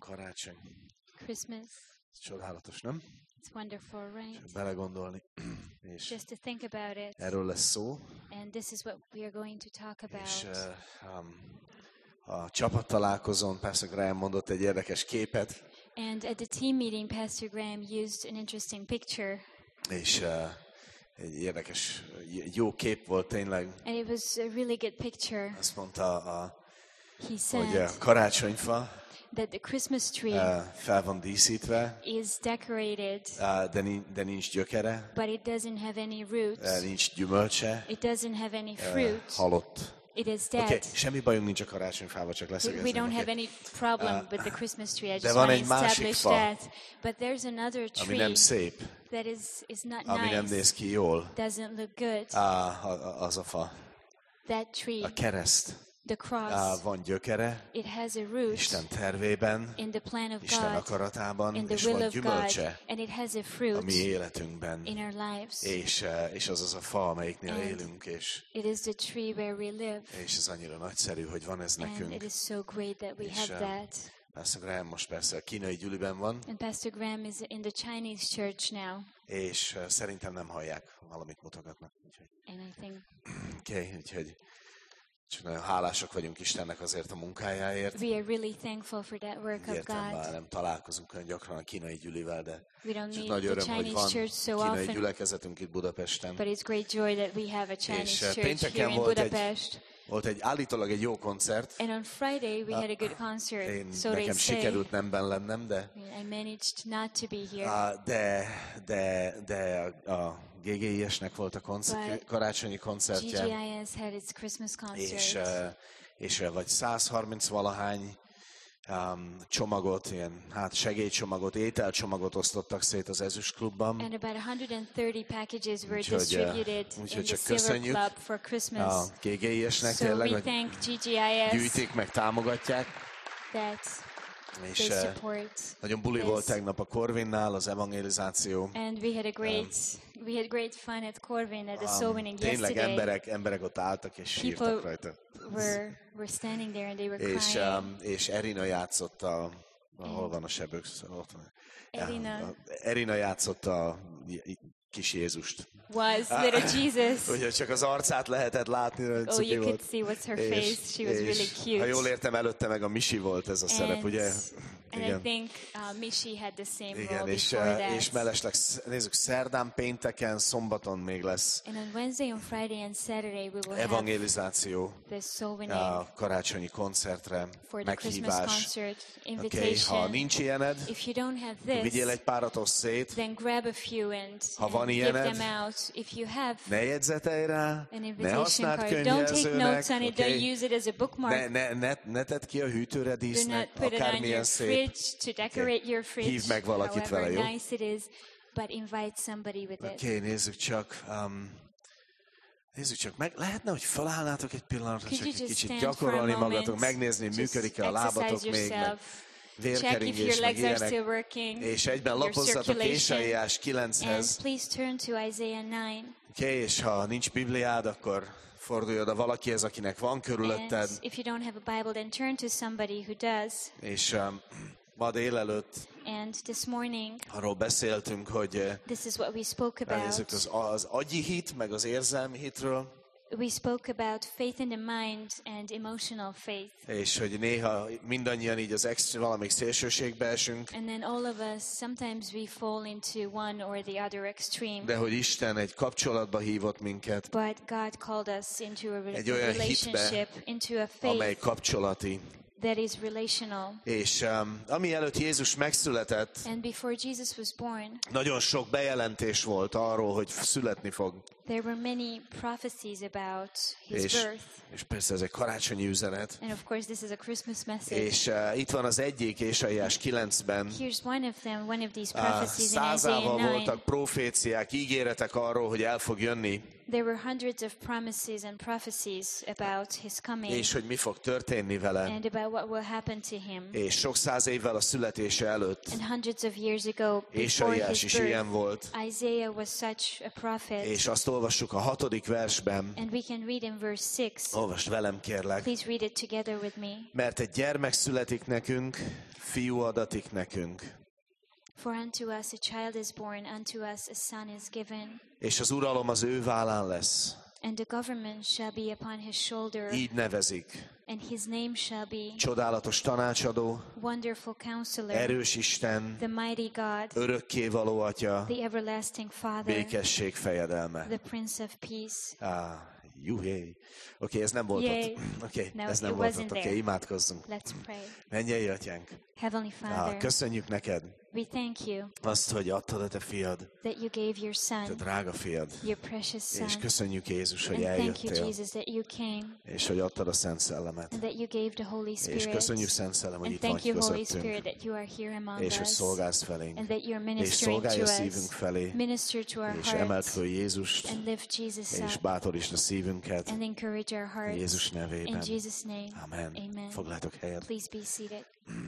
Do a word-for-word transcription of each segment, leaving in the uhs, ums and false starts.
karácsony. Christmas. Csodálatos, nem? It's wonderful, right? Csak belegondolni. És Just to think about it. erről lesz szó. And this is what we are going to talk about. És uh, um, a csapattalálkozón Pastor Graham mondott egy érdekes képet. And at the team meeting, Pastor Graham used an interesting picture. És uh, egy érdekes, jó kép volt tényleg. And it was a really good picture. Azt mondta, a, He said hogy a karácsonyfa that the Christmas tree uh, fel van díszítve, is decorated, uh, de, nincs, de nincs gyökere, but it doesn't have any roots. uh, nincs gyümölcse, It doesn't have any uh, fruit. halott. It is dead. Oké, okay, semmi bajunk nincs a karácsonyfával, csak We, leszögezném. we don't have Okay. any problem Uh, with the Christmas tree. I de just van want egy to másik establish fa, that. But there's another ami tree nem szép, that is, is not ami nem nice, néz ki jól. doesn't look good. Uh, az a fa. That tree, A kereszt. the cross, Uh, van gyökere, it has a root Isten tervében, in the plan of Isten God, akaratában, in és the will van of God, gyümölcse and it has a a fruit mi életünkben. in our lives. És, uh, és az az a fa, amelyiknél And élünk, és, It is the tree where we live. és ez annyira nagyszerű, hogy van ez And it nekünk. is so great that we És, have uh, that. Pastor Graham most persze a kínai gyüliben van, And Pastor Graham is in the Chinese church now. és uh, szerintem nem hallják, valamit mutogatnak. Úgyhogy, And I think okay, úgyhogy csak nagyon hálásak vagyunk Istennek azért a munkájáért. we are really thankful for that work of Értem, már God. nem találkozunk olyan gyakran a kínai gyülivel, de We don't csak meet nagy the öröm, hogy Chinese van church so kínai often, gyülekezetünk itt Budapesten. but it's great joy that we have a És, Chinese uh, church pénteken here in volt egy- Budapest. Volt egy állítólag egy jó koncert. And on Friday we had a good Én, concert, so they nekem say. sikerült nem benn lennem, de, I managed not to be here. uh, de, de, de a, a gé gé i esnek volt a koncert, But karácsonyi koncertje, G G I S had its Christmas és, concert. uh, és uh, vagy száz harminc valahány um, csomagot, ilyen hát segélycsomagot, ételcsomagot osztottak szét az Ezüst Klubban. And about one hundred thirty packages were Úgyhogy, uh, distributed úgyhogy in the csak Silver köszönjük Club for A Christmas. gé gé i esnek So tényleg, we hogy thank G G I S gyűjtik, meg támogatják. that És they uh, support. nagyon buli this. volt tegnap a Corvinnál, az evangelizáció. And we had a great, we had great fun at Corvin at the Um, soul winning tényleg yesterday. emberek, emberek ott álltak és People sírtak rajta. were were standing there and they were És, crying. um, és Erina játszott a... Hol van a sebök? Ott van. Erina. A- Erina játszott a j- kis Jézust. Was little Jesus. Úgyhogy csak az arcát lehetett látni, hogy Oh, cuki you could volt. see what's her És- face. She was és really cute. Ha jól értem, előtte meg a Misi volt ez a szerep, And, ugye? and I Igen. think uh, Mishi had the same Igen, role és, before uh, that. és mellesleg, sz- nézzük, szerdán, pénteken, szombaton még lesz And on Wednesday, on Friday, and Saturday, we will have evangelizáció the soul winning a karácsonyi koncertre, for the Christmas meghívás. concert Okay, invitation. ha nincs ilyened, If you don't have akkor vigyél this, egy párat, osz szét, then grab a few and, Ha van and give ilyened, them out. If you have ne jegyzetelj rá, an ne invitation használd card, don't take notes könyvjelzőnek, on it. okay? Don't use it as a bookmark. ne, ne, ne, ne tedd ki a hűtőre Do dísznek, not put it on akármilyen your szép. fridge to decorate your fridge, Hívd meg valakit however vele, jó? nice it is, but invite somebody with it. Oké, okay, nézzük csak. Um, nézzük csak, meg lehetne, hogy felállnátok egy pillanatra, Could csak you egy just kicsit stand for a gyakorolni moment, magatok, megnézni, just működik-e a lábatok exercise még, meg yourself, check if vérkeringés, your meg legs are ilyenek. still working, És egyben your lapozzatok circulation, Ézsaiás and kilenchez. please turn to Isaiah nine. Oké, okay, és ha nincs Bibliád, akkor fordulj oda valakihez, akinek van körülötted. And if you don't have a Bible, then turn to somebody who does. És um, ma délelőtt And this morning, arról beszéltünk, hogy uh, this is what we spoke about. nézzük az, az agyi hit, meg az érzelmi hitről, We spoke about faith in the mind and emotional faith. és hogy néha mindannyian így az extra, valamelyik szélsőségbe esünk, And then all of us, sometimes we fall into one or the other extreme. de hogy Isten egy kapcsolatba hívott minket, But God called us into a Egy olyan relationship, into a amely faith kapcsolati. that is relational. És um, ami előtt Jézus megszületett, And before Jesus was born, nagyon sok bejelentés volt arról, hogy születni fog. there were many prophecies about his És, birth. és persze ez egy karácsonyi üzenet. And of course, this is a Christmas message. És uh, itt van az egyik, Ézsaiás kilencben. Here's one of them, one of these Uh, prophecies in Isaiah százával nine. voltak proféciák, ígéretek arról, hogy el fog jönni, There were hundreds of promises and prophecies about his coming és hogy mi fog történni vele. and about what will happen to him. És sok száz évvel a születése előtt And hundreds of years ago, before Ézsaiás his is ilyen birth, volt. Isaiah was such a prophet. És azt olvassuk a hatodik versben. And we can read in verse six. Olvasd velem, kérlek. Please read it together with me. Mert egy gyermek születik nekünk, fiú adatik nekünk. For unto us a child is born, unto us a son is given. És az uralom az ő vállán lesz. And the government shall be upon his shoulder. Így nevezik. And his name shall be Csodálatos tanácsadó, Wonderful Counselor, erős Isten, the Mighty God, örökkévaló Atya, the Everlasting Father, békesség fejedelme. the Prince of Peace. Ah, juhé. Oké, okay, ez nem volt Yay. ott. Oké, okay, No, ez nem it volt wasn't ott. Oké, there. okay, imádkozzunk. Let's pray. Mennyei Atyánk, Heavenly ah, Father, köszönjük neked we thank you azt, hogy adtad a te fiad, that you gave your te son, drága fiad. your precious son. És köszönjük Jézus, hogy And thank you, eljöttél, Jesus, that you came és hogy adtad a Szent Szellemet. and that you gave the Holy És Spirit. köszönjük, Szent Szellem, hogy And itt thank vagy you, Holy Spirit, közöttünk, that you are here among és hogy us szolgálsz felénk, and that you're és ministering to szolgálj a szívünk us. felé, Minister to our és emeld hearts föl Jézust, and lift Jesus és up bátorítsd a szívünket and encourage our hearts. Jézus In nevében. Jesus' name, Amen. amen. Foglaltok helyet. Please be seated.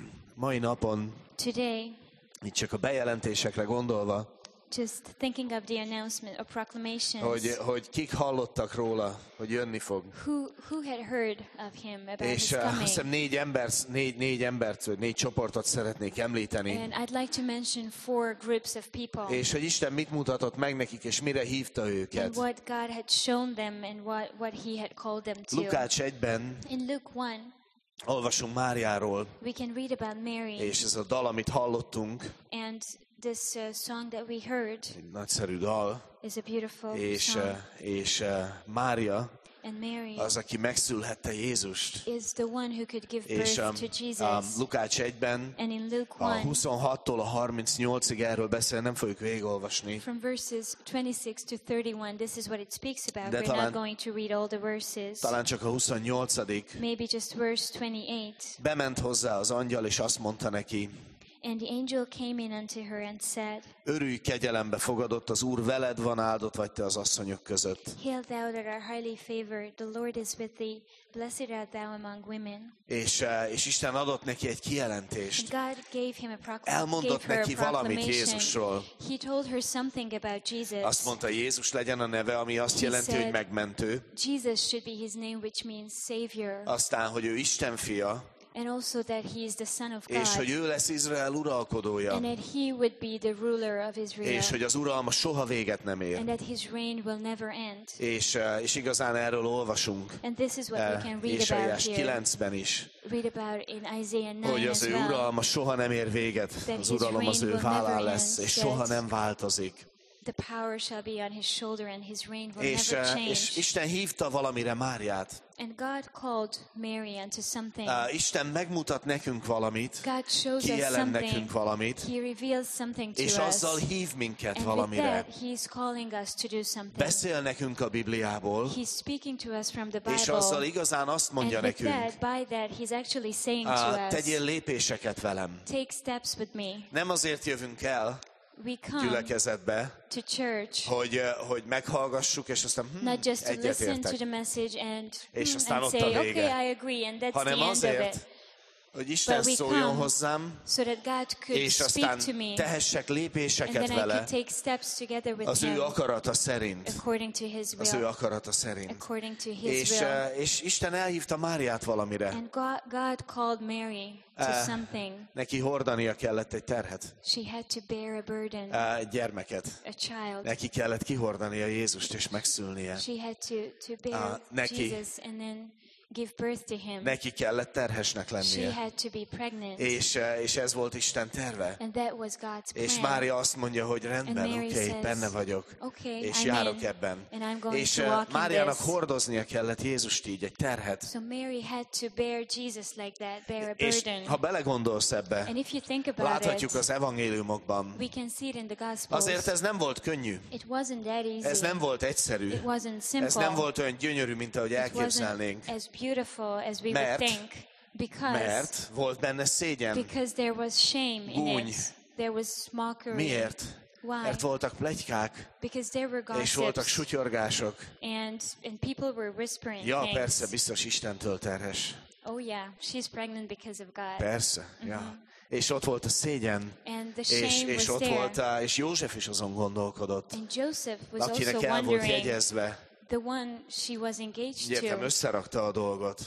Mai napon, Today, itt csak a bejelentésekre gondolva, just thinking of the announcement or proclamations, hogy, hogy kik hallottak róla, hogy jönni fog. who, who had heard of him about És his uh, azt hiszem coming. négy, ember, négy, négy embert, vagy négy csoportot szeretnék említeni. And I'd like to mention four groups of people És hogy Isten mit mutatott meg nekik, és mire hívta and őket. what God had shown them and what, what he had called them to. Lukács egyben In Luke one, olvasunk Máriáról, we can read about Mary, és ez a dal, amit hallottunk, and this uh, song that we heard egy nagyszerű dal, is a beautiful és, song. uh, és uh, Mária And Mary az, aki megszülhette Jézust. is the one who could give És birth um, to Jesus. um, Lukács egyben And in Luke a one, huszonhattól a harmincnyolcig erről beszél, nem fogjuk végigolvasni. from verses twenty-six to thirty-one, this is what it speaks about. De We're talán- not going to read all the verses. Talán csak a huszonnyolcadik Maybe just verse twenty-eight. Bement hozzá az angyal, és azt mondta neki, And the angel came in unto her and said, örülj, kegyelembe fogadott, az Úr veled van, áldott vagy te az asszonyok között. Hail thou that art highly favored, the Lord is with thee, blessed art thou among women. És, uh, és Isten adott neki egy kijelentést. And God gave him a proclamation. Elmondott Gave her neki a valamit proclamation. Jézusról. He told her something about Jesus. Azt mondta, Jézus legyen a neve, ami azt He jelenti, said- hogy megmentő. Jesus should be his name, which means Savior. Aztán, hogy ő Isten fia, And also that he is the Son of God. és hogy ő lesz Izrael uralkodója, And that he would be the ruler of Israel. és hogy az uralma soha véget nem And ér. that his reign will never end. És, uh, és igazán erről olvasunk And this is what we uh, can read about Ézsaiás here. kilencben is, Read about in Isaiah nine hogy as az ő well. uralma soha nem ér véget, That az his uralom az reign ő will never vállán end, lesz, és that- soha nem változik. The power shall be on his shoulder and his reign will És, never uh, change. és Isten hívta valamire Máriát. And God called Mary unto something. Uh, Isten megmutat nekünk valamit, God shows us kijelent something. nekünk valamit, He reveals something to és us. azzal hív minket And with valamire. that, he's calling us to do something. Beszél nekünk a Bibliából, He's speaking to us from the és azzal Bible. igazán azt mondja And with nekünk, that, by that, he's actually saying to uh, us, tegyél lépéseket velem. take steps with me. Nem azért jövünk el We come gyülekezetbe, to church hogy, uh, hogy meghallgassuk, és aztán hm, not just to listen to egyetértek, the message and, És hmm, aztán and ott a say, vége. okay, I agree, and that's the hanem end of azért, it. hogy Isten But we szóljon come hozzám, So that God could és speak aztán to me, tehessek and lépéseket then I vele could take steps together with az ő him akarata szerint. according to his Az ő will. akarata szerint. According to his És, will. uh, és Isten elhívta Máriát valamire. And God, God called Mary to Uh, something. Neki hordania kellett egy terhet, She had to bear a burden, uh, egy gyermeket. a child. Neki kellett kihordania Jézust és megszülnie. She had to, to bear Uh, neki- Jesus and then give birth to him. Neki kellett terhesnek She lennie. had to be pregnant. És, uh, és ez volt Isten terve. And that was God's plan. És Mária azt mondja, hogy rendben, And oké, Mary okay, says, benne vagyok. Okay, És I'm járok in, ebben. and I'm going És to uh, walk in Máriának this. hordoznia kellett Jézust így, egy terhet. So Mary had to bear Jesus like that, bear a És burden. ha belegondolsz ebbe, And if you think about láthatjuk it, az evangéliumokban. we can see it in the Gospels. Azért ez nem volt könnyű. It wasn't that easy. Ez nem volt egyszerű. It wasn't simple. Ez nem volt olyan gyönyörű, mint ahogy It wasn't elképzelnénk. as beautiful as we Mert- would think. Because, Mert volt benne szégyen. because there was shame in Gúny. it. There was mockery. Miért? Why? Mert voltak pletykák, Because there were és voltak gossips sutyorgások. and, and people were whispering Ja, things. persze, biztos Istentől terhes. Oh yeah, she's pregnant because of God. Persze, ja. És ott volt a szégyen, And the shame és, was és ott there. volt, a, és József is azon gondolkodott, And Joseph was akinek also el volt wondering, jegyezve. the one she was engaged Értem, to. összerakta a dolgot.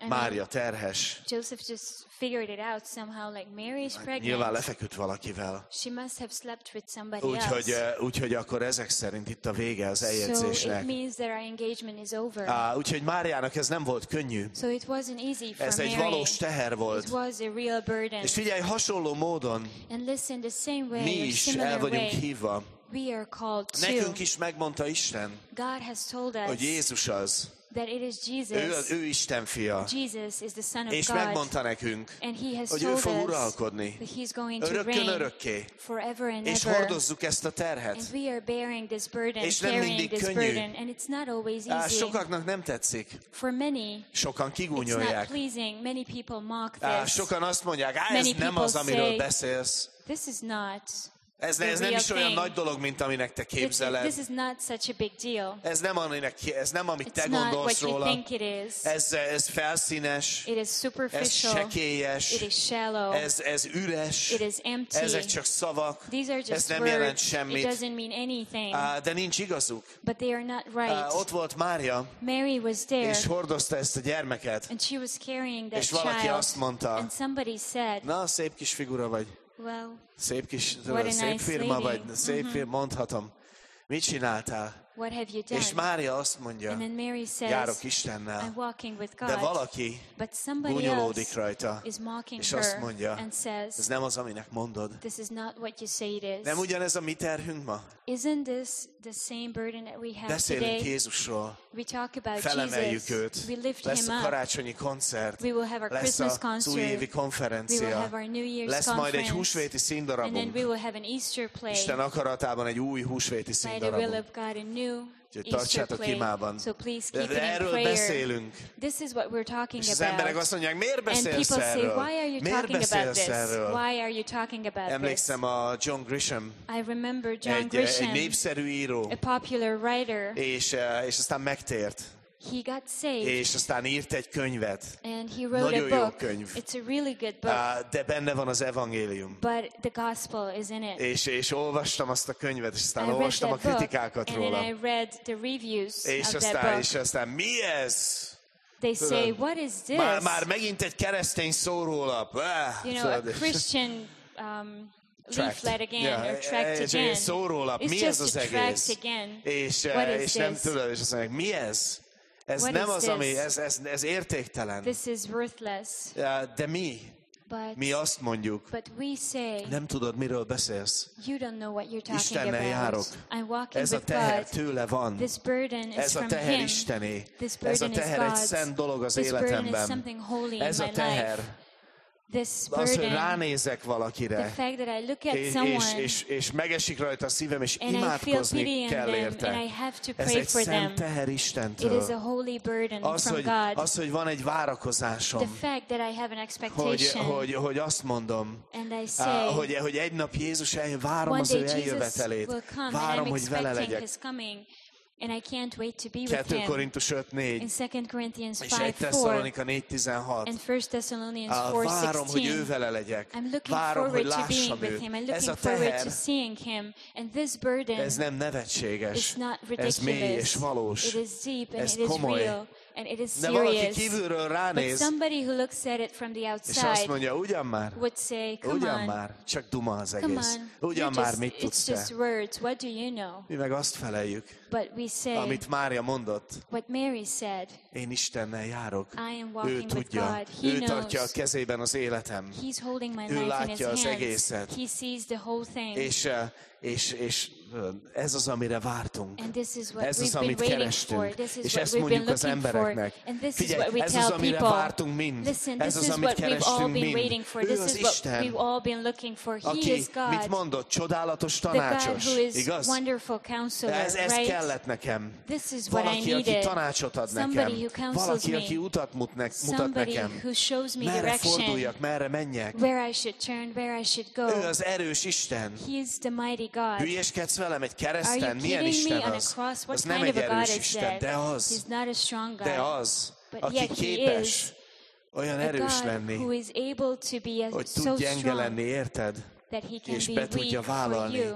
Mária terhes. Joseph just figured it out somehow, like Mary is pregnant. Nyilván lefeküdt valakivel. She must have slept with somebody Úgyhogy, else. úgyhogy akkor ezek szerint itt a vége az So eljegyzésnek. it means that our engagement is over. Uh, úgyhogy Máriának ez nem volt könnyű. So it wasn't easy for Ez egy Mary. valós teher volt. It was a real burden. És figyelj, hasonló módon And listen, the same way, mi or is similar el vagyunk way, hívva. we are called Nekünk to. is megmondta Isten, God has told us hogy Jézus az. that it is Ő, Jesus. ő Isten fia. Jesus is the Son of És God. megmondta nekünk, And he has hogy ő told fog us uralkodni. that he's going to Örökkön reign örökké. forever and És ever. hordozzuk ezt a terhet. And we are bearing this burden, És nem carrying mindig this könnyű. burden. And it's not always Á, easy. Sokaknak nem tetszik. For many, Sokan it's not kigúnyolják. pleasing. Many people mock Á, this. Sokan azt mondják, á, ez Many nem people az, amiről say, beszélsz. This is not Ez, the ez nem real is olyan thing. nagy dolog, mint aminek te This, képzeled. this is not such a big deal. Ez nem, aminek, ez nem amit te It's not what gondolsz you róla. think it is. Ez, ez felszínes, It is ez superficial. sekélyes, It is shallow. ez, ez üres, It is empty. ezek csak szavak, These are ez just nem jelent words. It semmit. doesn't mean anything. Á, de nincs igazuk. But they are not Á, right. Ott volt Mária, Mary was there, és hordozta ezt a gyermeket, and she was carrying that és valaki child. azt mondta, And somebody said, na, szép kis figura vagy, well, szép kis, What a szép nice firma lady. vagy, szép firma, mondhatom. Mit csináltál? what have you done? És Mária azt mondja, And then Mary says, járok I'm Istennel, walking with de God. valaki But somebody gúnyolódik else rajta, is mocking és azt her mondja, and ez says, nem az, aminek mondod. this is not what you say it is. Nem ugyanez a mi terhünk ma? Isn't this the same burden that we have Beszélünk today? Jézusról, We talk about felemeljük Jesus. őt, We lift lesz him a up. karácsonyi koncert, We will have our lesz Christmas az concert. újévi We will konferencia, have our New Year's lesz majd egy conference. húsvéti And then színdarabunk, we will have an Easter play. Isten akaratában egy új húsvéti By the will színdarabunk. of God, a new Úgyhogy Easter tartsátok play. imában. So please De keep it in erről prayer. beszélünk. This is what we're talking És az emberek about. azt mondják, miért And beszélsz people say, erről? why are you Miért talking about beszélsz this? erről? Why are you talking about this? Emlékszem a John Grisham, I remember John egy, egy Grisham, népszerű író, a popular writer. és, eh, és aztán megtért, He got saved. és aztán írt egy könyvet, And he wrote Nagyon a jó book. könyv. It's a really good book. Ah, de benne van az evangélium. But the gospel is in it. És, és olvastam azt a könyvet, és I aztán read olvastam a that book, kritikákat and then róla. I read the reviews És of that aztán, book. és aztán mi ez? They say, Tudod, what is this? Már, már megint egy keresztény szórólap. Ah, You know, a tudod, és- Christian um, Tract. leaflet again, Ja, or tract egy again. szórólap. It's Mi just ez az a tract egész? again. És, What eh, is és nem this? tudod, és azt mondják, mi ez? Ez What nem is az, ami, this? ez, ez, ez értéktelen. This is worthless. Ja, de mi? But, Mi azt mondjuk, but we say, nem tudod, miről beszélsz. you don't know what you're talking Istennel about. járok. I'm walking Ez a with teher God. tőle van. This burden is Ez a from teher Him. Istené. This Ez a burden is teher egy God's. szent dolog az This burden is életemben. something holy in Ez a my teher, life. This az, hogy burden, ránézek the valakire, fact that I look at és, és, someone és, és megesik rajta a szívem, és and I feel pity imádkozni in kell them érte. and I have to Ez pray egy for szent them. teher It is Istentől. a holy burden Az, from hogy, God. az, hogy van egy The várakozásom, fact that I have an hogy, expectation hogy, hogy azt mondom, and I á, say, hogy, hogy egy nap Jézus eljön, várom one az day ő Jesus eljövetelét, will come and várom, I'm hogy vele expecting legyek. His coming and I can't wait to be with kettő Him. Korintus öt In négy Second Corinthians és five egy four Tesszalonika négy tizenhat. and First Thessalonians Á, four várom, hogy ő sixteen. vele legyek. I'm looking Várom, hogy forward to being lássam with Him. I'm őt. Ez looking a forward teher, to seeing Him. And this burden ez nem nevetséges. is not Ez mély és ridiculous. valós. It is deep and Ez it is komoly. real and it is De valaki serious. kívülről But ránéz, somebody who looks at it from the és azt outside mondja, ugyan már, would say, come ugyan on, már, csak duma az come egész. on, Ugyan you're már, just, mit it's tudsz just te? words. What do you know? Mi meg azt feleljük, But we say amit Mária mondott, what Mary said. én Istennel járok. I am Ő walking with tudja, God. He ő tartja a knows. kezében az életem. He's holding my Ő life in His látja az hands. egészet. He sees the whole thing. És, eh, és, és ez az, amire vártunk. And this is what Ez az, we've been amit waiting kerestünk. for. This is És what ezt we've been mondjuk az looking for. embereknek. And this is Figyelj, what we ez tell az, amire people. vártunk mind. Listen, Ez this az, is amit what we've all kerestünk been mind. waiting for. Ő This az is what Isten, we've all been looking for. He aki, is God. mit mondott, csodálatos The God tanácsos, who is igaz? wonderful counselor, Ez, ez right? kellett nekem. This is what I Valaki, aki needed. tanácsot ad nekem. Somebody who counsels Valaki, me. aki utat mut ne, mutat Somebody nekem. who shows me Merre direction. forduljak, merre menjek. Where I should turn, where I should go. Ő az erős Isten. He is the mighty God. Hülyeskedsz velem egy Are kereszten? you Milyen kidding me? Isten On a az? cross, what Az nem kind egy of a God erős is Isten, that? de He's az. not a strong God. De az, But aki yet he képes is olyan a erős God lenni, who is able to be hogy so tud gyenge strong lenni, érted? that he can És be be tudja weak for vállalni. you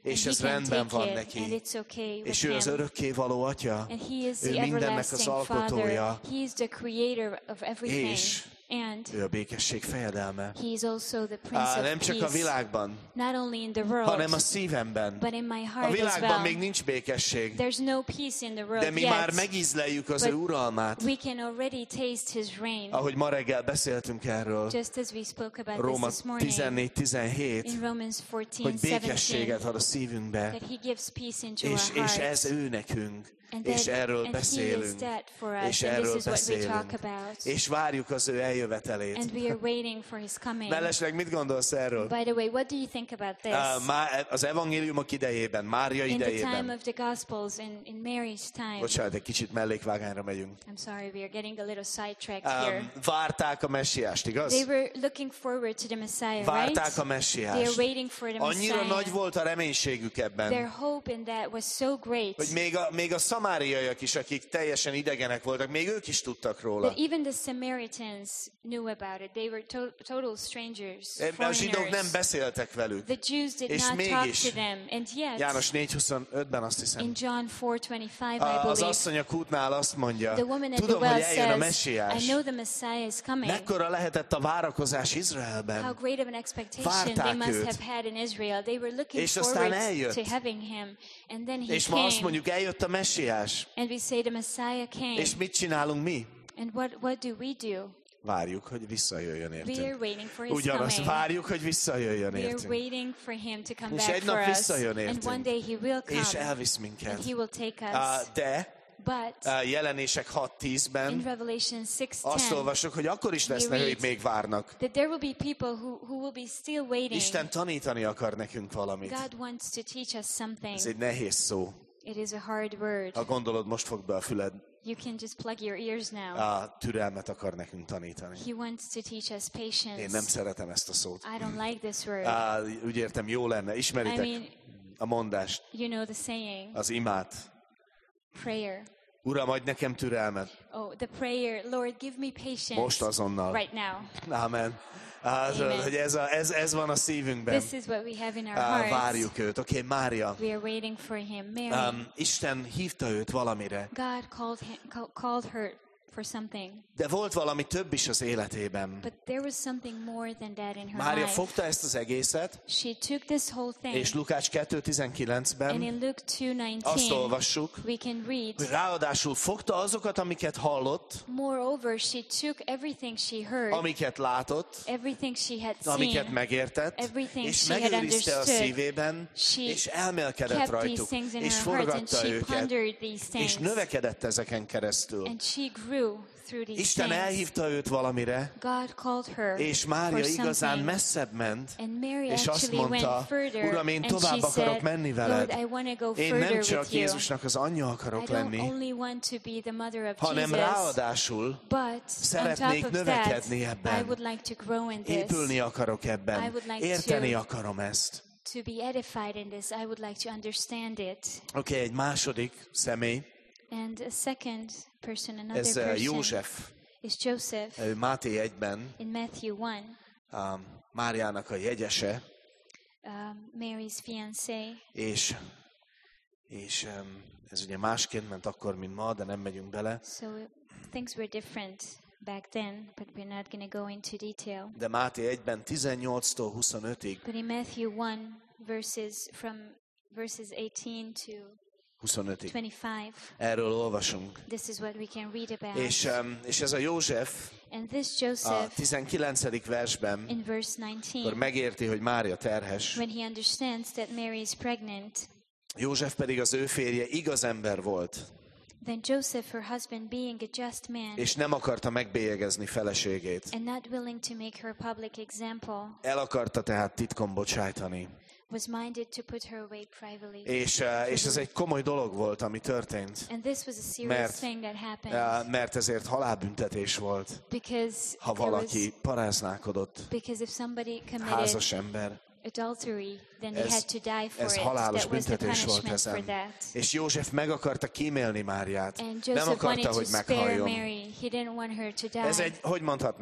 és and ez he can rendben take van it, neki. and it's okay with És ő az him. örökkévaló Atya, And he is ő the mindennek az everlasting Father. alkotója, He is the creator of everything. és And ő a békesség fejedelme. he is also the Prince Á, of nem csak a Peace, világban, not only in the world, hanem a szívemben. but in my A heart as világban well. még nincs békesség, There's no peace in the world de mi yet, már megízleljük az but ő uralmát. we can already taste his reign. Ahogy ma reggel beszéltünk erről, Just as we spoke about Róma this this morning tizennégy tizenhét, in Romans fourteen hogy békességet ad a szívünkbe, that he gives peace into és, our és ez hearts. ő nekünk, And, és that, erről and he is beszélünk, that for us, és and this erről is what we talk beszélünk, about. és várjuk az ő eljövetelét. And we are waiting for his coming. Mellesleg mit gondolsz erről? By the way, what do you think about this? Uh, má- az evangéliumok idejében, Mária In the time idejében. of the Gospels, in, in Mary's time. Bocsánat, egy kicsit mellékvágányra megyünk. I'm sorry, we are getting a little sidetracked Um, here. várták a messiást, igaz? They were looking forward to the Messiah, Várták right? a They messiást. are waiting for the Annyira Messiah. nagy volt a reménységük Their ebben, hope in that was so great hogy még a, még a szamáriaiak is, akik teljesen idegenek voltak, még ők is tudtak róla. that even the Samaritans knew about it. They were to- total strangers, A zsidók nem foreigners. beszéltek velük. The Jews did És not talk mégis, to them, and yet János négy huszonötben azt in hiszem, John four twenty-five, I az believe, asszony a kútnál azt mondja, the woman at the tudom, hogy well eljön a says, messiás. I know the Messiah is coming. Mekkora lehetett a várakozás How Izraelben? great of an expectation they Várták must őt. have had in Israel. They were looking És aztán forward eljött. to having him. And then he És ma azt came. mondjuk, eljött a messiás. And we say the Messiah came. És mit csinálunk mi? And what, what do we do? Várjuk, hogy visszajöjjön We are értünk. waiting for his Ugyanazt coming. várjuk, hogy visszajöjjön We are értünk. waiting for him to come És back egy for nap us. visszajön And értünk. one day he will És come. elvisz And minket. he will take us. Ah, De But ah, jelenések hat in tízben Revelation six azt ten, olvasok, hogy akkor is lesznek, read akik még várnak. that there will be people who, who will be still waiting. Isten tanítani akar nekünk valamit. God wants to teach us something. Ez egy nehéz szó. It is a hard word. Ha gondolod, most fog be a füled, You can just plug your ears now. a türelmet akar nekünk tanítani. He wants to teach us patience. Én nem szeretem ezt a szót. I don't like this word. Á, úgy értem, jó lenne. I Ismeritek mean, a mondást, you know the saying, az imát. prayer. Uram, adj nekem türelmet. Oh, the prayer, Lord, give me patience Most azonnal. right now. Amen. Hát, Amen. hogy ez, a, ez, ez van a szívünkben. This is what we have in our Á, hearts. várjuk őt. Oké, okay, Mária. We are waiting for him. Mary, Um, Isten hívta őt valamire, God called him, call- called her for something. de volt valami több is az életében. But there was something more than that in her Mária life. fogta ezt az egészet, She took this whole thing, és Lukács kettő and tizenkilencben in Luke two azt nineteen, olvassuk, we can read, hogy ráadásul fogta azokat, amiket hallott, moreover, she took everything she heard, amiket látott, everything she had amiket seen, megértett, everything és she had megőrizte a understood. szívében, She és elmélkedett kept these rajtuk, things in és her heart, and forgatta she őket, pondered these és things, növekedett ezeken keresztül. and she grew through these Isten things. elhívta őt valamire, God called her és Mária for igazán something. messzebb ment, And Mary és azt actually mondta, went further, Uram, én and tovább she akarok said, menni Lord, veled. I want to go Én nem further csak with you. Jézusnak az anyja I akarok don't lenni, only want to be the mother of hanem Jesus, ráadásul but on szeretnék top of that, növekedni I ebben. would like to grow in this, épülni akarok I ebben, would like érteni to- akarom ezt. to be edified in this. I would like to understand it. Oké, okay, egy második személy, And a second person, another ez uh, person, József, is Joseph ő Máté egyben, in Matthew one, um, Máriának a jegyese, um, Mary's fiancé. és, és um, ez ugye másként ment akkor, mint ma, de nem megyünk bele. So things were different back then, but we're not going to go into detail. De Máté egyben tizennyolctól huszonötig, But in Matthew one, verses from verses eighteen to huszonötig, twenty-five, erről olvasunk. this is what we can read about. És, um, és ez a József And this a Joseph, tizenkilencedik versben, in verse akkor nineteen, megérti, hogy Mária terhes, when he understands that Mary is pregnant, József pedig az ő férje igaz ember volt, then Joseph, her husband, being a just man, és nem akarta megbélyegezni feleségét. and not willing to make her a public example, El akarta tehát titkon bocsájtani. was minded to put her away privately. És, uh, és ez egy komoly dolog volt, ami történt, And this was a serious Mert- thing that happened, uh, mert ezért halálbüntetés volt, because ha there was, valaki paráználkodott, because if somebody committed házas ember. adultery, then they Ez- had to die for Ez it. halálos That was the büntetés volt punishment for ezen. that. És József meg akarta kímélni Máriát. And Nem Joseph wanted akarta, to hogy spare meghalljon. Mary. He didn't want her to die. Ez egy, hogy mondhatnánk,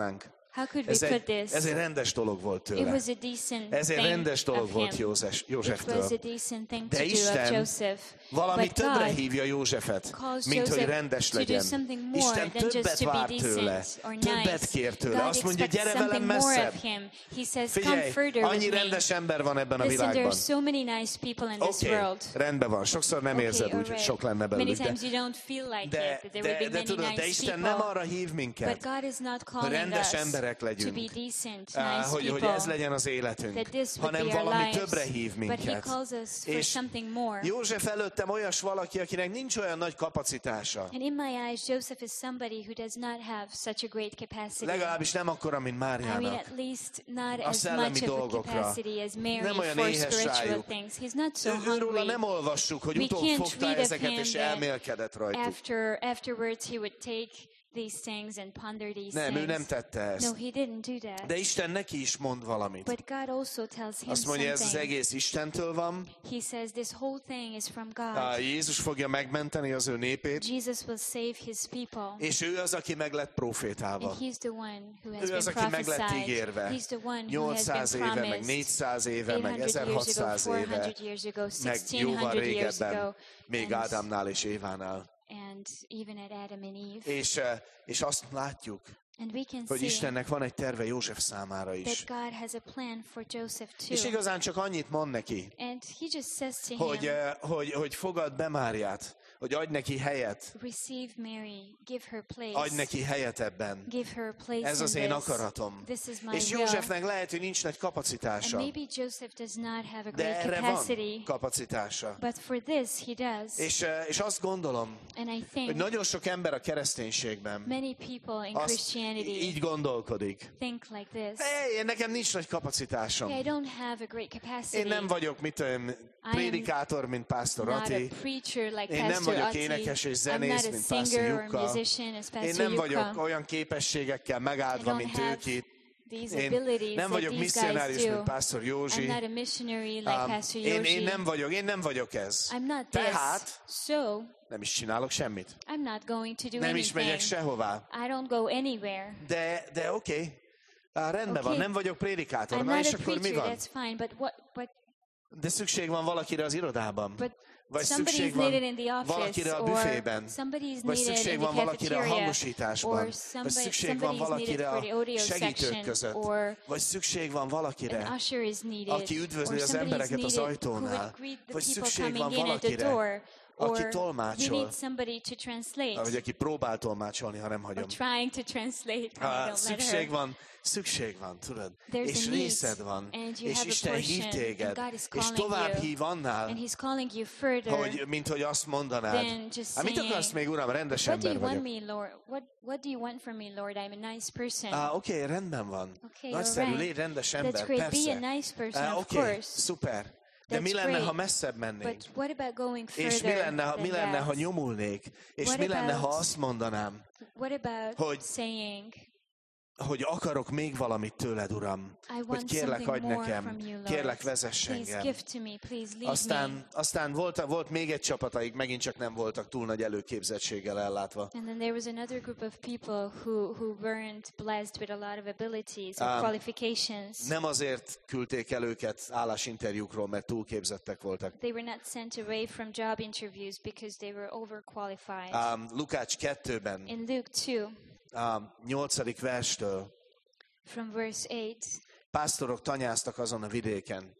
How could we Ez put egy, this? ez egy rendes dolog volt It tőle. was a decent Ez egy thing rendes dolog of volt him. József, It was Józseftől. a decent thing to De do of Isten Joseph. valami But többre God hívja Józsefet, calls mint hogy Joseph rendes to do legyen. something more Isten than just többet to be vár tőle, decent or többet nice. kér tőle. God Azt mondja, expects gyere velem something more messzebb. of him. He says, come Figyelj, further annyi with me. rendes ember van ebben a Listen, there világban. are so many nice people in this Oké, world. rendben van. Sokszor nem Okay, érzed úgy, hogy alright. sok lenne Many belőlük. times De, you don't feel like it, de, that there will de, be de many tudod, de nice Isten nem people. arra hív But minket, God is not hogy calling rendes us emberek to legyünk, be decent, Á, nice hogy, hogy people. ez legyen az életünk, That this would hanem be our valami lives. többre hív But He minket. calls us for És something more. József előttem olyas valaki, akinek nincs olyan nagy kapacitása. And in my eyes, Joseph is somebody who does not have such a great capacity. Legalábbis nem akkora, mint I mean, Máriának. at least not A as szellemi much of a dolgokra. capacity as Mary Nem olyan for éhes spiritual rájuk. things. He's not so Ő, őróla hungry. nem olvassuk, hogy We utol can't fogta read of ezeket, him és that elmélkedett rajtuk. After, afterwards, he would take these things and ponder these Nem, ő nem things. tette No, ezt. he didn't do that. De Isten neki is mond valamit. But God also tells him Azt mondja, ez az something. egész Istentől van. He says this whole thing is from Á, God. Jézus fogja megmenteni az ő népét, Jesus will save his people. és ő az, aki meg lett profétálva. And he's the one who has Ő az, been aki meg lett prophesied. ígérve. He's the one who has nyolcszáz been éve, meg promised. négyszáz éve, meg eight hundred years ago, ezerhatszáz éve, four hundred years ago, meg sixteen jóval hundred years régebben, ago, még and, Ádámnál és Évánál. and even at Adam and Eve. És, eh, és azt látjuk, And we can hogy see Istennek van egy terve József számára is. that God has a plan for Joseph És too. igazán csak annyit mond neki, And he just says to hogy, him, eh, hogy, hogy fogad be Máriát, hogy adj neki helyet, receive Mary, give her place. adj neki helyet ebben. Give her a place Ez az in én this. akaratom. This is my És will. Józsefnek lehet, hogy nincs nagy And kapacitása, maybe Joseph does not have a de great erre capacity, van kapacitása. but for this he does. És, eh, és azt gondolom, And I hogy think nagyon sok ember a kereszténységben many people in azt Christianity így gondolkodik. think like this. Hey, én nekem nincs nagy kapacitásom. Hey, I don't have a great capacity. Én nem vagyok, mit tudom, prédikátor, mint Pásztor not Ati. a preacher like Én nem Pastor vagyok Ati. énekes és I'm zenész, not a mint Pásztor singer or Jukka. musician as Én Pastor nem vagyok Jukka. olyan képességekkel I megáldva, don't mint have ők itt. these Én abilities nem that vagyok these guys misszionárius, do. mint Pásztor Józsi. I'm not a missionary like Um, Pastor én, Yoshi. én nem vagyok, én nem vagyok ez. I'm not this. Tehát So, nem is csinálok semmit. I'm not going to do Nem is megyek anything. sehová. I don't go anywhere. De, de oké. Okay. Rendben Okay. van, nem vagyok prédikátor. I'm Na not és a akkor mi preacher, van? that's fine, but what, but, De szükség van valakire az irodában. but Vagy somebody's szükség needed van in the office, valakire a or büfében. somebody's Vagy needed szükség in the van valakire a cafeteria, hangosításban. or Vagy somebody, szükség van somebody's needed valakire for the audio a segítők section, között. or Vagy szükség van an valakire, usher is needed, aki üdvözli or az somebody's embereket az needed who ajtónál. would greet the Vagy people szükség coming van in at the valakire, door, aki or tolmácsol. you need somebody to translate, Vagy aki próbál tolmácsolni, ha nem or hagyom. trying to translate, Ah, when I don't let szükség her. van, szükség van, tudod. There's És a need, részed van. and you És have a Isten hív portion, téged. and God is És calling tovább you. hív annál, And He's calling you further. hogy, mint hogy azt mondanád. Then just Hát mit saying, akarsz még, Uram? Rendes What do ember you want vagyok. me, Lord? What What do you want from me, Lord? I'm a nice person. Ah, oké, okay, rendben van. Okay, Nagyszerű, alright. légy rendes That's ember, great. persze. Be a nice person, Ah, of oké, okay, course. szuper. De That's mi lenne, great. ha messzebb mennénk? But what about going further És mi lenne, ha, than mi lenne, that? ha nyomulnék? És What mi lenne, ha about- azt mondanám, What about hogy- saying, hogy akarok még valamit tőled, Uram? I Hogy want kérlek, something adj more nekem, from you, Lord. kérlek, vezess Please engem. give to me. Please lead me. Aztán, aztán volt, volt még egy csapataik, megint csak nem voltak túl nagy előképzettséggel ellátva. And then there was another group of people who, who weren't blessed with a lot of abilities or Um, qualifications. Nem azért küldték el őket állásinterjúkról, mert túlképzettek voltak. They were not sent away from job interviews because they were overqualified. Um, Lukács kettőben, In Luke two, a nyolcadik verstől, from verse eight, pásztorok tanyáztak azon a vidéken.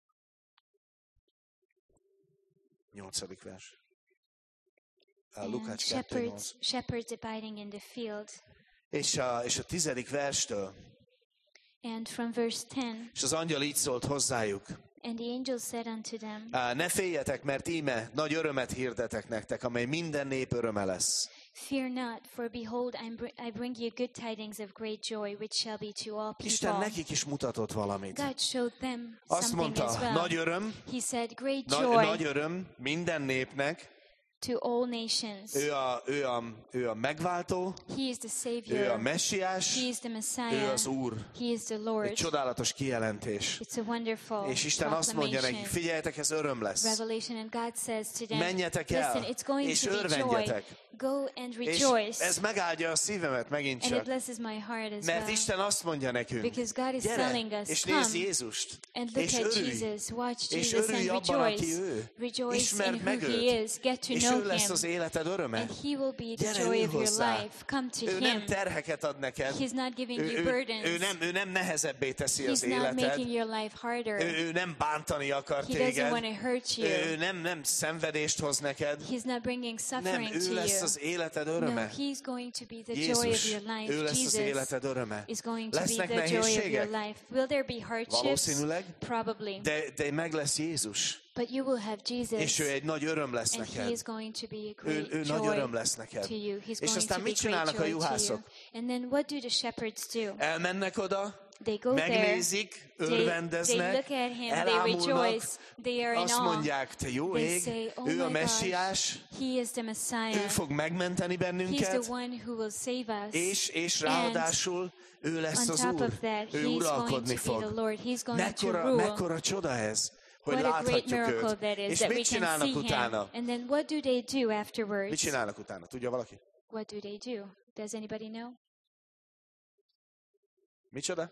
Nyolcadik vers. A and Lukács kettő nyolc. shepherds, shepherds abiding in the field. És a, és a tizedik verstől, And from verse ten, és az angyal így szólt hozzájuk. and the angel said unto them, Á, ne féljetek, mert íme nagy örömet hirdetek nektek, amely minden nép öröme lesz. Fear not, for behold, I br- I bring you good tidings of great joy, which shall be to all Isten people. nekik is mutatott valamit. God showed them Azt something mondta, as well. nagy öröm, He said, great nagy, joy nagy öröm minden népnek. to all nations. Ő a, ő a, ő a megváltó, He is the ő a Savior. messiás, He is the ő Messiah. az Úr. He is the Egy Lord. csodálatos kijelentés. It's a wonderful És Isten azt mondja nekik, proclamation. figyeljetek, ez öröm lesz. Revelation, and God says to them, Menjetek el, listen, it's going és to be joy. örvendjetek. Go and És rejoice. ez megáldja a szívemet megint And it csak. blesses my heart as Mert well. Isten azt mondja nekünk, Because God is gyere, telling us, és come nézz Jézust, and look és at örülj, Jesus, watch és Jesus örülj and abban, aki rejoice. ő. Rejoice Ismerd in meg who őt, He is. Get to és know ő lesz Him. az életed öröme. And He will be the Gyere joy ő of your hozzá. life. Come to Ő nem Him. terheket ad neked. He's not giving Ő, you ő, burdens. ő, nem, ő nem nehezebbé teszi He's az not életed. making your life harder. Ő, ő nem bántani akar He doesn't téged. want to hurt Ő you. nem, nem szenvedést hoz neked. He's not bringing Nem, suffering to ő lesz you. az életed No, öröme. He's going to be the joy of Jézus, your life. ő lesz az Jesus életed öröme. is going to be Lesznek the joy of your nehézségek? life. Will there be hardships? Valószínűleg. Probably. De, de meg lesz Jézus. But you will have Jesus. És ő egy nagy öröm lesz And He neked. is going to be a Ő, great ő nagy joy öröm lesz neked. to you. He's És going aztán to be mit great csinálnak a joy to you. juhászok? And then what do the shepherds do? Elmennek oda, They go there. megnézik, They, they örvendeznek, look at Him. They elámulnak, rejoice. They are in azt awe. mondják, te jó They ég, say, oh ő my a gosh, messiás, He is the Messiah. ő fog megmenteni He's bennünket, the one who will save us. és, és ráadásul ő lesz On az top Úr, of that, ő He's going uralkodni to be the fog. Lord. He's going to Mekkora, rule. mekkora csoda ez, hogy What a great láthatjuk miracle őt. that is, És that mit we can csinálnak see utána? Him. And then what do they do Mit afterwards? csinálnak utána? Tudja valaki? What do they do? Does anybody know? Micsoda?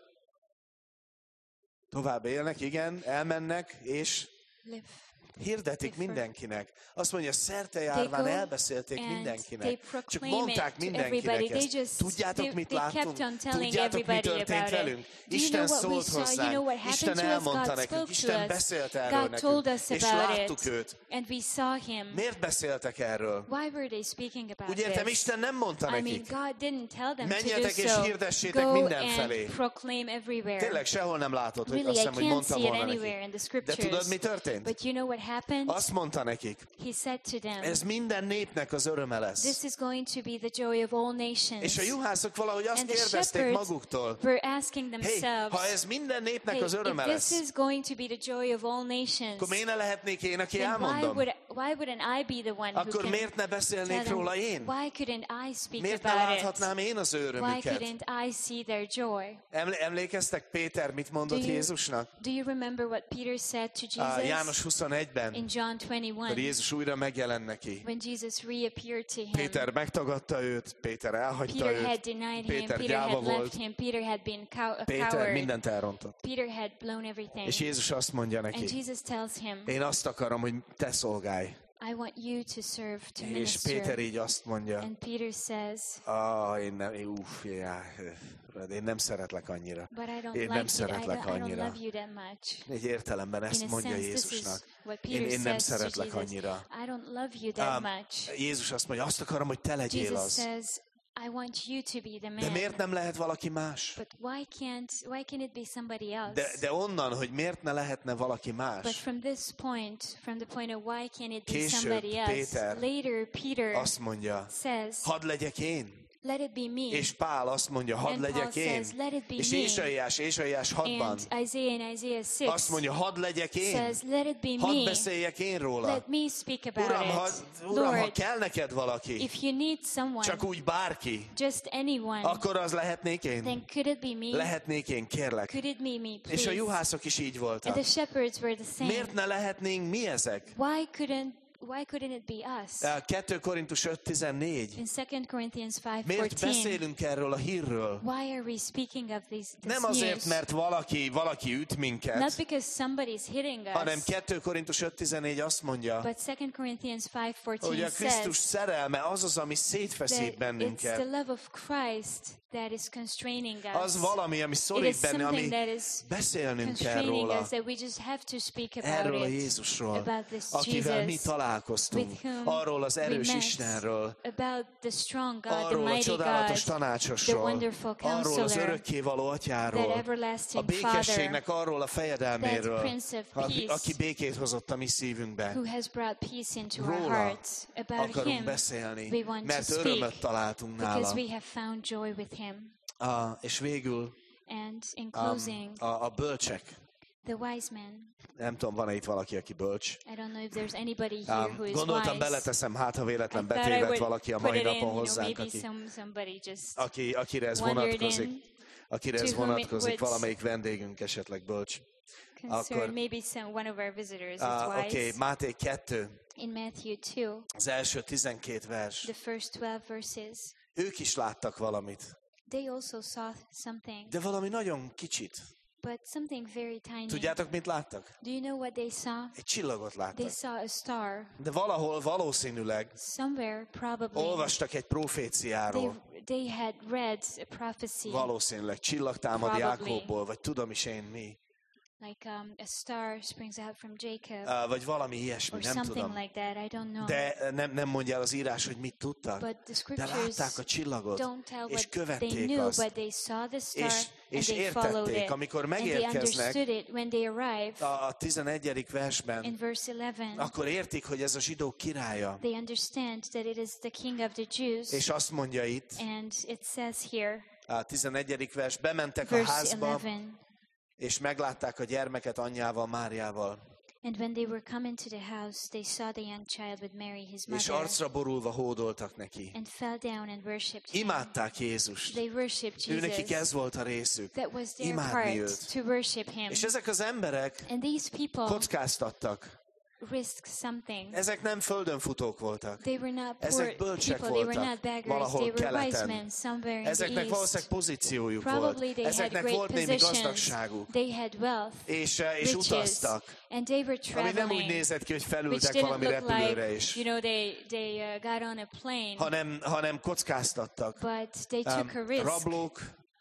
Tovább élnek, igen, elmennek, és Live. hirdetik Different. mindenkinek. Azt mondja, szerte They járván go elbeszélték and they mindenkinek. Csak proclaim mondták it to mindenkinek everybody. They ezt. just- Tudjátok, they- mit they láttunk? kept on telling Tudjátok, mi everybody történt about it. velünk? Do you Isten know what we szólt saw? You hozzánk. know what happened Isten to us? elmondta God nekünk. spoke Isten to us. beszélt erről God told nekünk. us És about láttuk it. őt. And we saw Him. Miért beszéltek erről? Why were they speaking about Úgy értem, this? Isten nem mondta I mean, nekik. God didn't tell them to do Menjetek és so. hirdessétek Go mindenfelé. and proclaim everywhere. Tényleg sehol nem látod, hogy Really, azt I hiszem, hogy can't mondta see it volna anywhere in nekik. the De scriptures. tudod, mi történt? But you know what happened? Azt mondta nekik, He said to them, ez minden népnek az öröme this lesz. is going to be the joy of all nations. És a juhászok valahogy azt And the kérdezték shepherds maguktól, were asking hey, themselves, ha ez minden népnek hey, az öröme if this lesz, is going to be the joy of all nations, akkor miért ne lehetnék én, aki then why, elmondom? would, why wouldn't I be the one who Akkor can miért ne tell beszélnék them? róla én? Why couldn't I speak Miért ne about it? láthatnám én az ő Why örömüket? couldn't I see their joy? Eml- Emlékeztek Péter mit mondott Do you- Jézusnak? Do you remember what Peter said to A Jesus János huszonegyben, in John twenty-one? hogy Jézus újra megjelen neki. When Jesus reappeared to him, Péter megtagadta őt, Péter elhagyta Peter had őt, denied him, Péter Peter gyáva had volt, left him, Peter had been cow- a Péter coward, mindent elrontott. Peter had blown everything. És Jézus azt mondja And neki, Jesus tells him, én azt akarom, hogy te szolgálj. I want you to serve, to És minister. Péter így azt mondja, And Peter says, ah, én nem, uff, já, én nem szeretlek annyira. but I don't Én like nem you, I szeretlek don't, I don't annyira. love you that much. Egy értelemben ezt In a mondja sense, this is Jézusnak. what Én, Peter én nem says to szeretlek Jesus. annyira. I don't love you that Um, much. Jézus azt mondja, azt akarom, hogy te legyél Jesus az. says, I want you to be the De man. miért nem lehet valaki más? But why can't why can't it be somebody else? De, de onnan, hogy miért ne lehetne valaki But más, from this point, from the point of why can't it be Később somebody else, Péter later Peter azt mondja, says, hadd legyek én. let it be me. És Pál azt mondja, hadd And Paul legyek én. says, let it be És me. Ézsaiás, Ézsaiás hatban And Isaiah in Isaiah six azt mondja, hadd legyek én. says, let it be Hadd me. beszéljek én róla. Let me speak about Uram, ha, it. uram, ha Lord, kell neked valaki, if you need someone, csak úgy bárki, just anyone, akkor az lehetnék én. then could it be me? Lehetnék én, kérlek. Could it be me, És a please? juhászok is így And voltak. the shepherds were the same. Miért ne lehetnénk mi ezek? Why couldn't Why couldn't it be us? kettő Korintus öt tizennégy. In Second Corinthians five Miért fourteen, beszélünk erről a hírről? why are we speaking of these, this Nem azért, news? mert valaki, valaki üt Not minket, because somebody's hitting hanem us, kettő Korintus öt tizennégy azt mondja, but Second Corinthians five hogy fourteen a Krisztus says szerelme az az, ami szétfeszít that it's the bennünket. love of Christ that is constraining us. Az valami, ami It is szorít benne, something ami that is beszélnünk kell constraining róla. us, that we just have to speak Erről a about it, Jézusról, about this akivel mi Jesus, találkoztunk, with whom arról az we erős met, Istenről, about the strong God, the arról a mighty csodálatos God, the tanácsosról, wonderful arról az counselor, örökkévaló that atyáról, a everlasting Father, békességnek arról a fejedelméről, that Prince of aki, Peace, aki békét hozott a mi szívünkbe. who has brought peace into our Róla hearts. About akarunk Him, beszélni, we want mert to speak, örömöt találtunk because nála. we have found joy with Him. Ah, és végül And in um, closing, a, a bölcsek. the wise men. Nem tudom, van-e itt valaki, aki bölcs? I don't know if there's anybody here Um, who is gondoltam, wise. beleteszem, hát ha I véletlen thought I betévedt would valaki a put mai it in, napon you know, hozzánk, maybe aki, some, somebody just aki, akire ez wandered vonatkozik. in. akire ez vonatkozik, valamelyik vendégünk esetleg bölcs. Concern maybe some one of our visitors is Uh, wise. Oké, okay, Máté kettő, In Matthew two, az első tizenkét vers. the first twelve verses, Ők is láttak valamit, they also saw something, de valami nagyon kicsit. but something very tiny. Tudjátok, mit láttak? Do you know what they saw? Egy csillagot They láttak. saw a star. De valahol valószínűleg Somewhere, probably, olvastak egy they, proféciáról. they had read a prophecy, Valószínűleg csillagtámad Probably. Jákobból, vagy tudom is én mi. like um, a star springs out from Jacob, Uh, vagy valami ilyesmi, or nem something tudom. like that. I don't know. De nem, nem mondja el az írás, hogy mit tudtak. But the De scriptures látták a csillagot, don't tell és what they követték knew, azt. but they saw the star És, and és they followed értették, it. amikor And they megérkeznek understood it when they arrive a, a tizenegyedik in versben, verse eleven. akkor értik, hogy ez a zsidók királya. They understand that it is the king of the Jews. És azt mondja itt, And it says here, a tizenegyedik vers, bementek a verse házba, eleven, és meglátták a gyermeket anyjával, Máriával. and when they were come into the house, they saw the young child with Mary, his És mother, arcra borulva hódoltak neki. and fell down and worshipped him. Imádták Jézust. They worshipped Őnekik Jesus. ez volt a részük. That was their Imádni part, őt. to worship him. És ezek az emberek And these people kockáztattak. risked something. Ezek nem földönfutók voltak. They were not Ezek poor bölcsek people, they were voltak not beggars, valahol they were wise keleten. men somewhere in the Ezeknek valószínűleg east. pozíciójuk Probably volt. they had Ezeknek great volt némi positions, gazdagságuk. they had wealth, És, eh, és riches, utaztak. and they were Ami nem úgy traveling, nézett ki, hogy which felültek didn't valami look repülőre like, is, you know, they, they uh, got on a plane, hanem, hanem kockáztattak. but they Um, took a risk. rablók,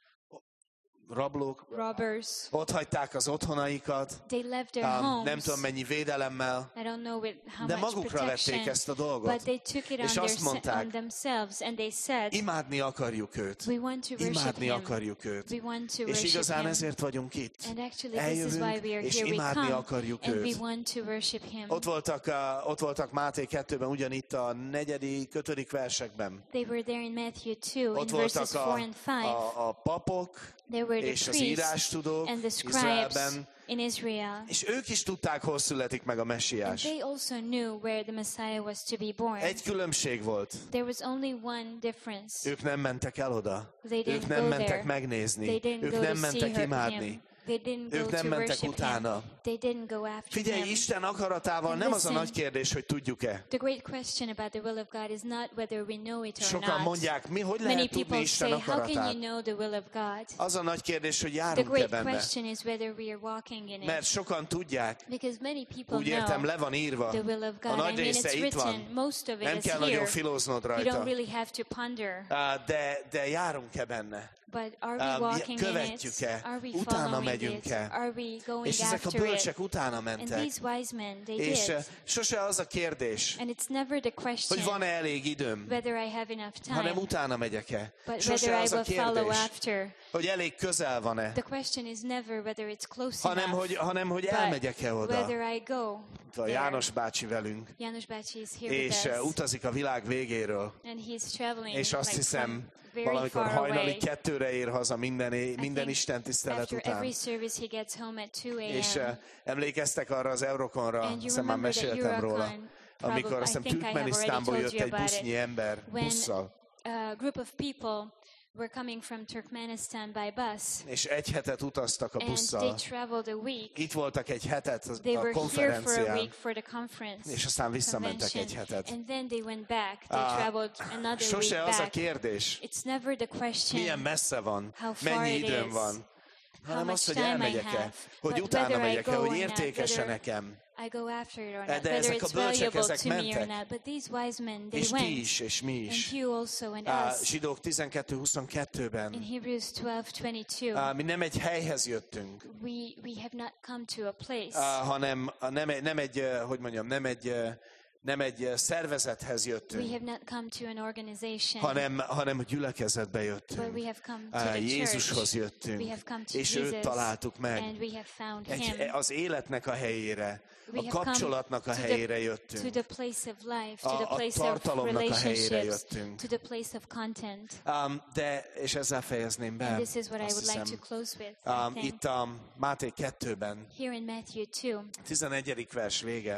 rablók Robbers, ott hagyták az otthonaikat, they left their um, homes. nem tudom mennyi védelemmel, I don't know with how de much magukra vették protection, ezt a but dolgot. they took it on, És their, azt mondták, on themselves, and they said, imádni akarjuk őt. we want to worship Imádni him. akarjuk őt. We want to És worship igazán him. ezért vagyunk itt. And actually, this is why Eljövünk, we are és here. We imádni come akarjuk and we őt. want to worship him. Ott voltak, uh, ott voltak Máté kettőben, ugyanitt a negyedik, ötödik versekben. They were there in Matthew two, Ott in verses voltak a, four and five. a, a papok, There were és the az priests írástudók and the scribes Izraelben, in Israel. és ők is tudták, hol születik meg a And messiás. they also knew where the Messiah was to be born. Egy különbség volt. There was only one difference. Ők nem mentek el oda. They didn't Ők nem go mentek there. megnézni. They didn't Ők go nem to see mentek her, imádni. him. They didn't go Ők nem to mentek worship utána. him. They didn't go after Figyelj, him. Isten akaratával And nem az a listen, nagy kérdés, hogy tudjuk-e. The great question about the will of God is not whether we know it or Sokan not. mondják, mi hogy Many lehet tudni people Isten say, how can you akaratát? know the will of God? Az a nagy kérdés, hogy The járunk-e great benne. question is whether we are walking in Mert it. sokan tudják, Because many people úgy értem, know le van írva. the will of A God. nagy I mean, része it's itt written. van. Most of it Nem is kell nagyon here. filóznod You don't rajta. really have to ponder. Á, De, de járunk-e benne? But are we Um, walking in it? követjük-e? Are we Utána following it? megyünk-e? Are we going És ezek a after it? bölcsek utána And mentek. these wise men, they És did. eh, sose az a kérdés, And it's never the question hogy van-e elég időm, whether I have enough time, hanem utána megyek-e. but Sose whether I az a will follow kérdés, after. hogy elég közel van-e, The question is never whether it's close hanem enough, hogy, hanem, hogy but elmegyek-e oda. whether I go Itt van there. János bácsi velünk, János bácsi is here és with eh, us, utazik a világ végéről, and he's traveling és azt like hiszem, from very valamikor far hajnali away. kettőre ér haza minden, é- minden think Isten tisztelet After után. every service, he gets home at two És a.m. eh, emlékeztek arra az Euroconra, And you hiszen már remember that meséltem róla, Eurocon, probably, amikor azt I hiszem think I have already Türkmenisztánból told jött you egy about busznyi it. ember When busszal, a group of people were coming from Turkmenistan by bus, és egy hetet utaztak a and they busszal. traveled a week. Itt voltak egy hetet a They were here for a konferencián, week for the conference, és aztán visszamentek convention, egy hetet. and then they went back. They Ah, traveled another Sose week az a back. kérdés, It's never the question milyen messze van, how far mennyi it időm is, van, hanem much az, hogy time I elmegyek-e, have, hogy but utána whether I megyek-e, go hogy or not, értékes-e whether nekem. I go after it or De not, whether ezek a it's bölcsek, valuable ezek to me or mentek. not. But these wise men, they És ti went, is, és mi and is. you also, and Á, us. Zsidók tizenkettő huszonkettőben In Hebrews twelve twenty-two, á, mi nem egy helyhez jöttünk, we we have not come to a place, á, hanem á, nem, egy- nem egy, eh, hogy mondjam, nem egy, eh, nem egy eh, szervezethez we jöttünk, have not come to an organization, hanem, hanem a gyülekezetbe but jöttünk. we have come to Á, the Jézushoz church. jöttünk, We have come to és Jesus, őt találtuk meg. and we have found Egy, Him. az életnek a helyére, We a have come kapcsolatnak a to the- helyére To jöttünk, the place of life, to A- the a place of tartalomnak a helyére relationships, jöttünk. to the place of content. Um, de, és ezzel fejezném be, And this is what I azt would like to hiszem, close with. I um, think. itt a Máté kettőben, Here in Matthew two, tizenegyedik vers vége, uh,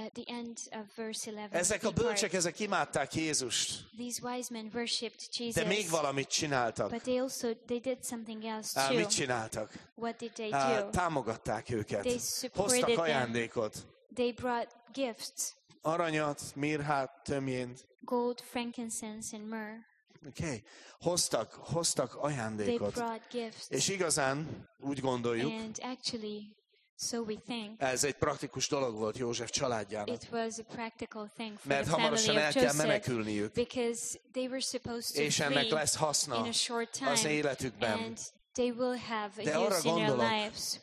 the end of verse eleven. Ezek a bölcsek, ezek imádták Jézust. These wise men worshipped Jesus. De még valamit csináltak. But they also they did something else Á, too. mit csináltak? What did they Á, do? támogatták őket. They supported Hoztak them. ajándékot. They brought gifts. Aranyat, mirhát, tömjént. Gold, frankincense and myrrh. Okay. Hoztak, hoztak They ajándékot. brought gifts. És igazán úgy gondoljuk, And actually, so we think, ez egy praktikus dolog volt József családjának. it was a practical thing for Mert the family hamarosan of el kell Joseph, menekülniük. because they were supposed to És ennek flee lesz haszna in a short az time, életükben. and they will have De a arra use in their gondolok, lives.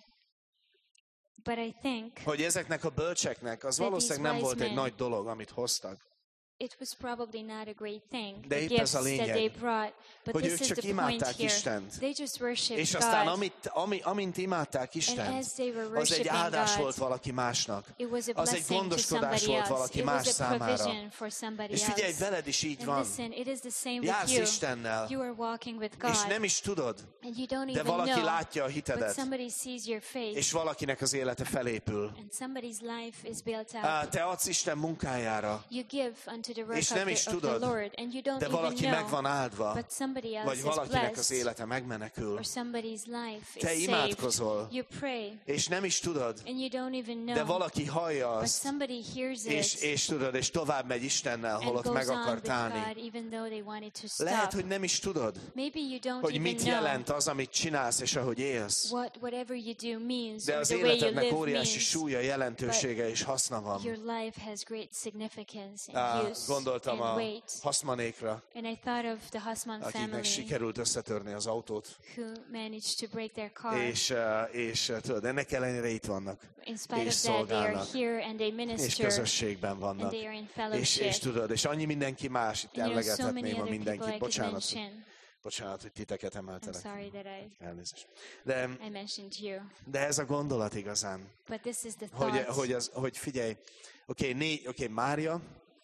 But I think Hogy ezeknek a bölcseknek az That valószínűleg these nem wise volt egy men- nagy dolog, amit hoztak. it was probably not a great thing, De the épp gifts ez a that lényeg, they brought, but hogy this ők is csak the point imádták here. Istent. They just worshipped És aztán God. amit, ami, amint imádták And Istent, as they were az egy worshiping áldás God, volt valaki másnak. it was a Az egy blessing to gondoskodás somebody volt else. valaki It más was a számára. provision for somebody És figyelj, else. veled is így And van. listen, it is the same Jársz with you. Istennel, You are walking with és God, nem is tudod, and you don't de even valaki know, látja a but hitedet, somebody sees your faith, és valakinek az élete felépül. and somebody's life is built Á, up. Te adsz Isten munkájára, You give unto the work és of nem is the, of the tudod, Lord, and you don't de even valaki meg van know, áldva, but somebody else vagy is valakinek az blessed, élete megmenekül. or somebody's life Te is saved. imádkozol, You pray, és nem is tudod, and you don't even de know, valaki hallja but azt, somebody hears és, it, és tudod, és tovább megy Istennel, and holott goes meg on akart with állni. God, even though they wanted to Lehet, stop. hogy nem is tudod, Maybe you don't hogy even mit know jelent az, amit csinálsz, és ahogy élsz. what whatever you do means, De or az the way you életednek live óriási means. súlya, jelentősége és haszna van. Your life has great significance and Á, use Gondoltam and a weight. Haszmanékra, And I thought of the Hussman akiknek family sikerült összetörni az autót, who managed to break their car. és, eh, és eh, tudod, ennek ellenére itt vannak, In spite és of that, they are szolgálnak, here and they és minister közösségben and vannak. they are in És, fellowship. és tudod, és annyi mindenki más, itt And you know, so many emlegethetném a other people I mindenkit. could Bocsánat, mention. bocsánat, hogy titeket I'm emeltelek. sorry that I, Elnézést. De, I mentioned you. de ez a gondolat igazán, But this is the hogy, thought. hogy, az, hogy figyelj, oké, okay, okay, Mária,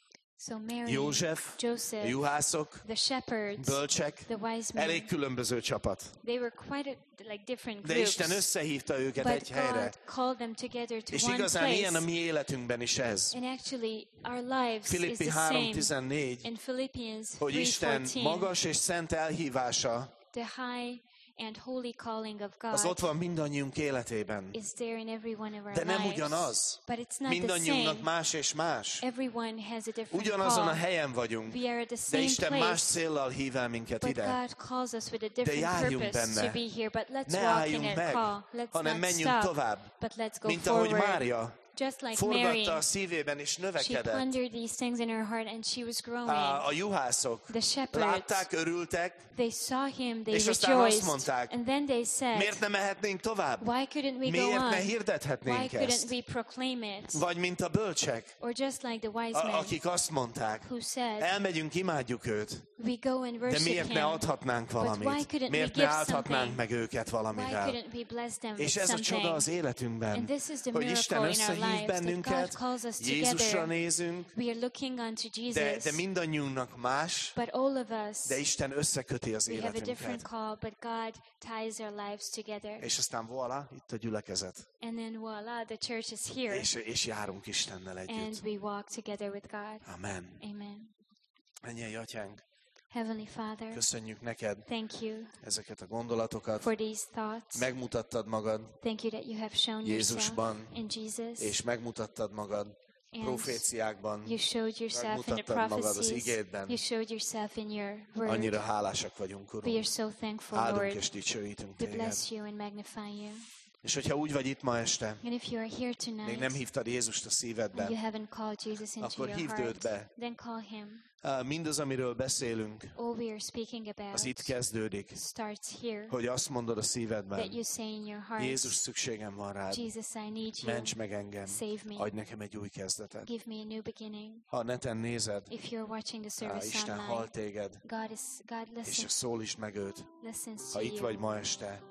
So Mary, József, Joseph, juhászok, the shepherds, bölcsek, the wise men, elég különböző csapat. they were quite a, like different De groups. Isten összehívta őket But egy helyre. God called them together to És one igazán ilyen a place. mi életünkben is ez. And actually, our lives is Filippi the három same. tizennégy, In Philippians hogy three Isten fourteen, magas és szent elhívása the high and holy calling of az God ott van mindannyiunk életében. is there in every one of our De nem lives. ugyanaz. But it's not the Mindannyiunknak same. más és más. Everyone has a different Ugyanazon a call. helyen vagyunk, We are at the de same Isten más place. céllal hív el minket But ide. God calls us with a different járjunk purpose benne. to be here. But let's Ne walk in álljunk that meg, call. Let's hanem not menjünk stop, tovább. but let's go Mint ahogy forward. Mária Just like Mary, forgatta a szívében és she növekedett. pondered these things in her heart and she was growing. A, a juhászok The shepherds, látták, örültek, they saw him, they és aztán azt rejoiced, mondták, and then they said, miért ne mehetnénk tovább? why couldn't we go Miért ne on? Why hirdethetnénk couldn't ezt? we proclaim it? Vagy mint a bölcsek, Or just like the wise a, men akik azt mondták, who said, elmegyünk, imádjuk őt, we go and de worship miért ne him. adhatnánk why valamit? couldn't Miért we ne give áltatnánk something? meg őket Why valamivel? couldn't we bless them És with ez a csoda something? az életünkben, And this is the hogy Isten miracle in our összehív lives, that God bennünket, calls us Jézusra together. nézünk, We are looking unto de, Jesus, de mindannyiunknak más, but all of us, de Isten összeköti az we have a different életünket. call, but God ties our lives together. És aztán voilà, itt a gyülekezet. And then voila, the church is here, És, és járunk Istennel and együtt. we walk together with God. Amen. Amen. Mennyei Atyánk, Heavenly Father, köszönjük neked thank you ezeket a gondolatokat. for these thoughts. Megmutattad magad Thank you that you have shown yourself Jézusban, in Jesus, és megmutattad magad and proféciákban. you showed yourself in the Megmutattad magad az prophecies. igédben. You showed yourself in your word. Annyira hálásak vagyunk, We are Uram. so thankful, Áldunk Lord. és dicsőítünk We téged. bless you and magnify you. És hogyha úgy vagy itt ma este, And if you are here még nem tonight hívtad Jézust a and you szívedbe, haven't called Jesus into akkor your hívd őt heart, be. then call him. Á, mindaz, amiről beszélünk, All we are speaking about az itt kezdődik, starts here. hogy azt mondod a That szívedben, you say in your heart, Jézus, szükségem van rád, Jesus, I need you. ments meg engem, Save me. adj nekem egy új kezdetet. Give me a new beginning. Ha a neten nézed, If you're watching the á, service Isten online, hall téged, God is God és listens, szólíts meg őt. listens Ha to itt vagy you. ma este,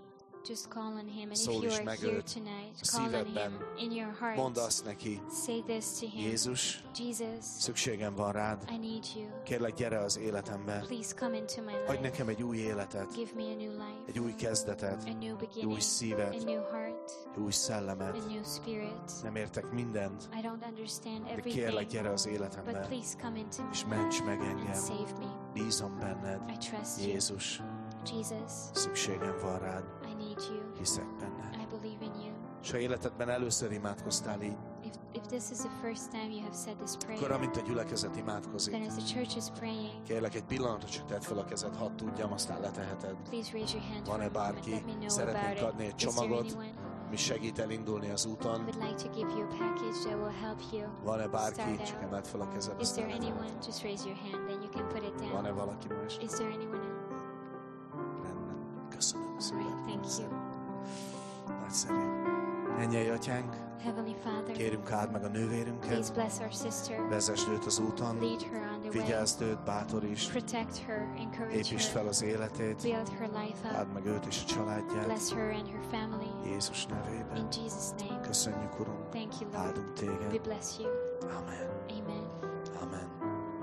Just call on him, and if Szól you is are meg here őt tonight, a call on szívedben. him in your heart. Mondd azt neki, Say this to him. Jézus, Jesus, szükségem van rád. I need you. Kérlek, gyere az életembe. Please come into my Adj life. nekem egy új életet, Give me a new life, egy új kezdetet, a new egy új beginning, a szívet, new heart, egy új a szellemet. new spirit. Nem értek mindent, I don't understand de kérlek, everything, gyere az but életembe, please come into és my ments life meg and engem. save me. Bízom benned, I trust you. Jézus, Jesus, szükségem van rád, I need you. hiszek benne. I believe in you. És ha életedben először imádkoztál így, If, if this is the first time you have said this akkor prayer, amint a gyülekezet imádkozik, then as the church is praying, kérlek, egy pillanatra csak tedd fel a kezed, hadd tudjam, aztán leteheted. please raise your hand for Van-e a moment. bárki? Let me know Szeretnénk about adni egy it. Is there csomagot, anyone mi segít elindulni az who úton. would like to give you a package that will help you Van-e bárki? start Csak out? emeld fel a kezed, Is aztán there leteheted. anyone? Just raise your hand, then you can put it down. Van-e valaki más? Is there anyone else? Rendben. Köszönöm All szépen. right, thank you. Nagyszerű. Mennyei atyánk, Heavenly Father, kérünk áld meg a nővérünket, please bless our sister. vezesd őt az úton, Lead her on the way. vigyázd őt, bátorítsd, Protect her, encourage építsd fel her, az életét, build her life up. áld meg őt és a családját, Bless her and her family. Jézus nevében. In Jesus' name, Köszönjük, Urunk, thank you, Lord. áldunk We téged. bless you. Amen. Amen.